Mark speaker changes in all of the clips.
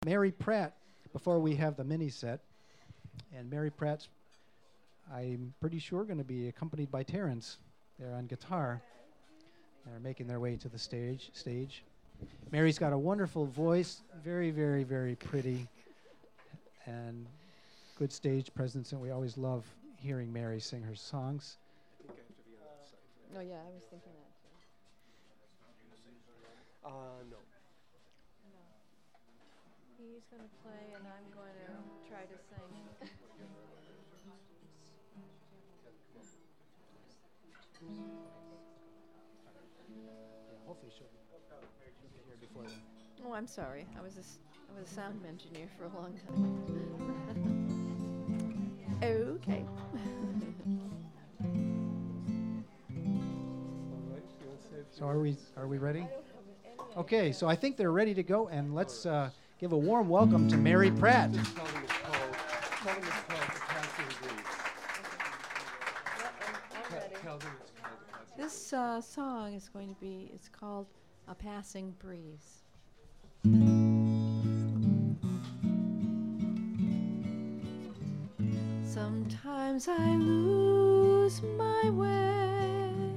Speaker 1: Mary Pratt before we have the mini set. And Mary Pratt's, I'm pretty sure, going to be accompanied by Terrence there on guitar. They're making their way to the stage. Mary's got a wonderful voice, very, very, very pretty, and good stage presence, and we always love hearing Mary sing her songs.
Speaker 2: I think I have to be on that side.
Speaker 3: Oh, yeah, I was thinking that too.
Speaker 2: No.
Speaker 3: He's going to play, and I'm going to try to sing.
Speaker 1: Hopefully she'll get here before then.
Speaker 3: Oh, I'm sorry. I was a sound engineer for a long time. Okay.
Speaker 1: So are we ready? Okay, so I think they're ready to go, and let's give a warm welcome to Mary Pratt.
Speaker 2: Tell them it's called Passing Breeze.
Speaker 3: I'm ready.
Speaker 2: Tell them it's called The Passing
Speaker 3: This song is going to be, it's called A Passing Breeze. Sometimes I lose my way.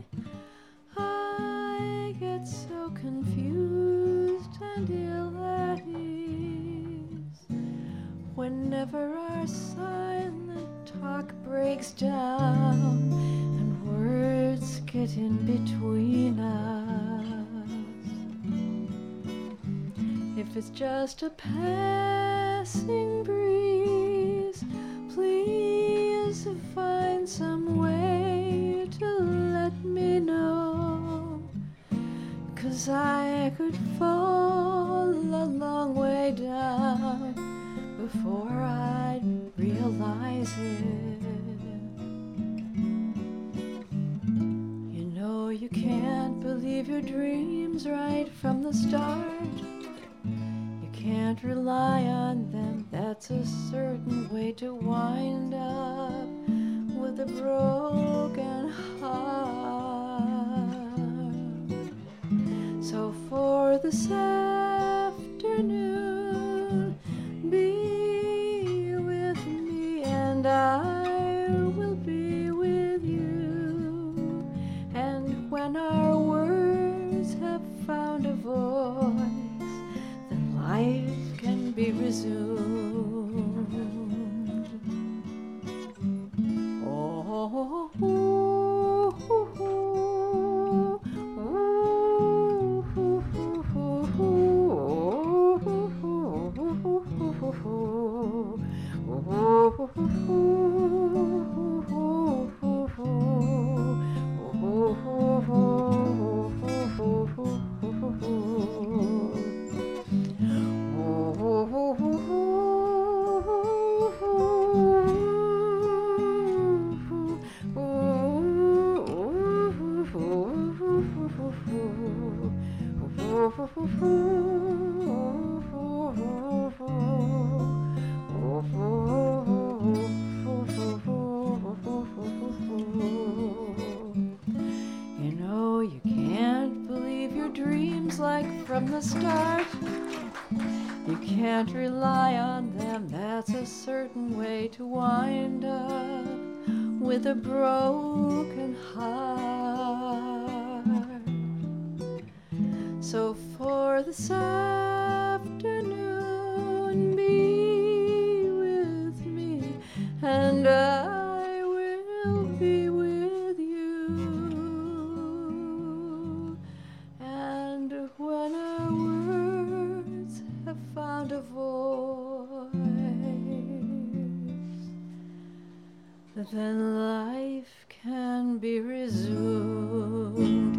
Speaker 3: I get so confused and ill at ease whenever our silent talk breaks down and words get in between us. If it's just a passing breeze, please find some way to let me know, 'cause I could fall a long way down before I'd realize it. You know you can't believe your dreams right from the start. You can't rely on them, that's a certain way to wind up with a broken heart. So for this afternoon, be with me and I will be with you. And when our words have found a voice, then life can be resumed. Oh, you know you can't believe your dreams like from the start. You can't rely on them, that's a certain way to wind up with a broken heart. So for this afternoon, be with me and I will be with you. And when our words have found a voice, then life can be resumed.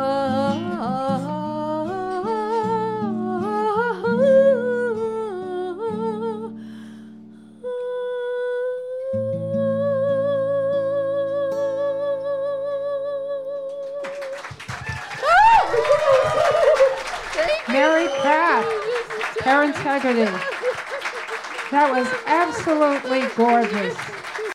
Speaker 4: Mary Pratt, Terrence Haggerty. That was absolutely gorgeous.